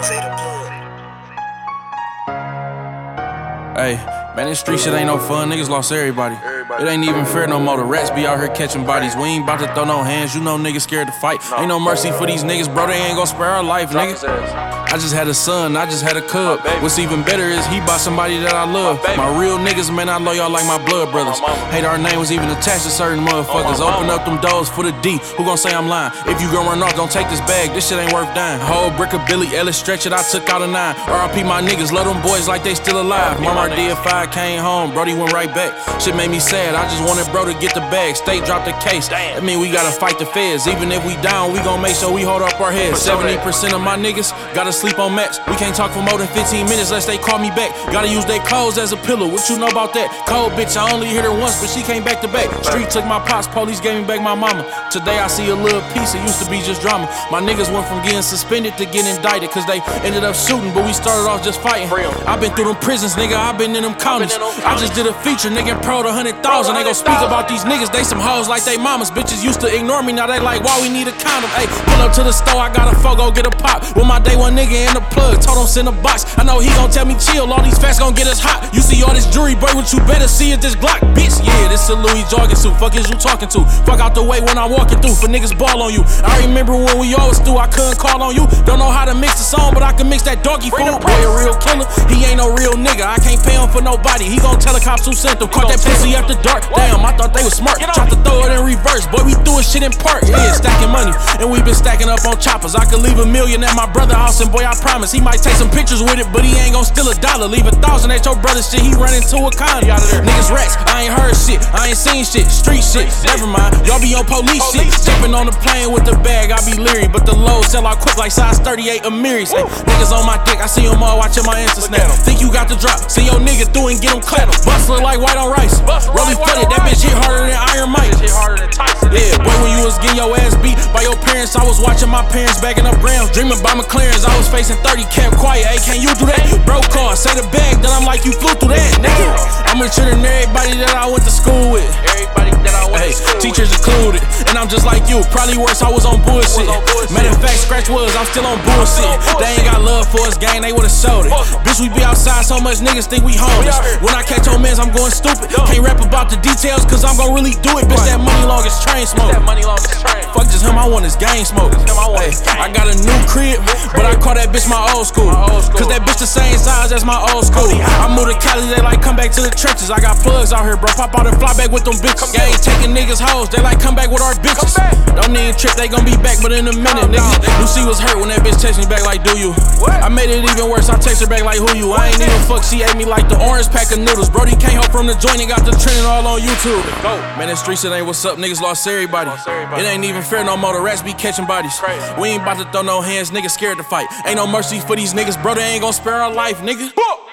Hey, man, this street shit ain't no fun. Niggas lost everybody. It ain't even fair no more. The rats be out here catching bodies. We ain't about to throw no hands. You know niggas scared to fight. Ain't no mercy for these niggas, bro. They ain't gon' spare our life, nigga. I just had a son, I just had a cub. What's even better is he by somebody that I love. My real niggas, man, I love y'all like my blood brothers. Hate our name was even attached to certain motherfuckers. Open up them doors for the D. Who gon' say I'm lying? If you gon' run off, don't take this bag. This shit ain't worth dying. Whole brick of Billy Ellis, stretch it, I took out a 9. R.I.P. my niggas, love them boys like they still alive. Mama did 5, came home, Brody went right back. Shit made me sad, I just wanted bro to get the bag. State dropped the case, that mean we gotta fight the feds. Even if we down, we gon' make sure we hold up our heads. 70% of my niggas gotta sleep on mats. We can't talk for more than 15 minutes unless they call me back. Gotta use their clothes as a pillow, what you know about that? Cold bitch, I only hit her once, but she came back to back. Street took my pops, police gave me back my mama. Today I see a little piece, it used to be just drama. My niggas went from getting suspended to getting indicted, cause they ended up shooting, but we started off just fighting. I been through them prisons, nigga, I been in them counties. I just did a feature, nigga, pro to 100,000. They gon' speak about these niggas, they some hoes like they mamas. Bitches used to ignore me, now they like, why we need a condom? Ayy, pull up to the store, I got a fogo, get a pop. With my day one nigga in the plug, told him send a box. I know he gon' tell me chill, all these facts gon' get us hot. You see all this jewelry, boy, what you better see is this Glock, bitch. Yeah, this a Louis jogging suit, fuck is you talking to? Fuck out the way when I'm walking through, for niggas ball on you. I remember when we always threw, I couldn't call on you. Don't know how to mix the song, but I can mix that doggy food. Boy, a real killer, he ain't no real nigga. I can't pay him for nobody, he gon' tell the cops who sent him. Caught that pussy after dark, damn, I thought they was smart. Tried to throw it in reverse, boy, we threw a shit in park. Yeah, stacking money, and we been stacking up on choppers. I could leave $1 million at my brother's house, and boy, I promise he might take some pictures with it, but he ain't gon' steal $1. Leave 1,000 at your brother's shit, he run into a condo. Niggas rats, I ain't heard shit, I ain't seen shit, street shit, never mind, y'all be on police shit. Jumping on the plane with the bag, I be leery, but the load sell out quick like size 38 Amiris. Niggas on my dick, I see them all watching my Insta snap. Think you got the drop, see your nigga through and get him clapped. Bust look like white on rice, rolling flooded, that bitch hit harder than Iron Mike. Yeah, boy, when you was getting your ass beat by your parents, I was watching my parents bagging up grams. Dreaming about McLarens, I was facing 30, kept quiet. Hey, can you do that? Broke car, say the bag, then I'm like, you flew through that, nigga. I'm richer than everybody that I went to school with. Teachers included, and I'm just like you, probably worse, I was on bullshit. Matter of fact, scratch was, I'm still on bullshit. They ain't got love for us, gang, they would've showed it. Bitch, we be outside so much, niggas think we homeless. When I catch your mans, I'm going stupid. Can't rap about the details, cause I'm gon' really do it. Bitch, that money long as train smoke. Fuck just him, I want his gang smoke. Ay, I got a new crib, but I call that bitch my old school. Cause that bitch the same size as my old school. I moved to Cali, they like come back to the trenches. I got plugs out here, bro, pop out and fly back with them bitches. Yeah, ain't taking niggas hoes, they like come back with our bitches. Don't need a trip, they gon' be back, but in a minute, nigga. Lucy was hurt when that bitch text me back like, do you? I made it even worse, I text her back like, who you? I ain't even fuck, she ate me like the orange pack of noodles. Brody came home from the joint and got the trending all on YouTube. Man, that street shit ain't what's up, niggas lost everybody. It ain't even fair no more, the rats be catching bodies. We ain't about to throw no hands, niggas scared to fight. Ain't no mercy for these niggas, bro, they ain't gon' spare our life, nigga.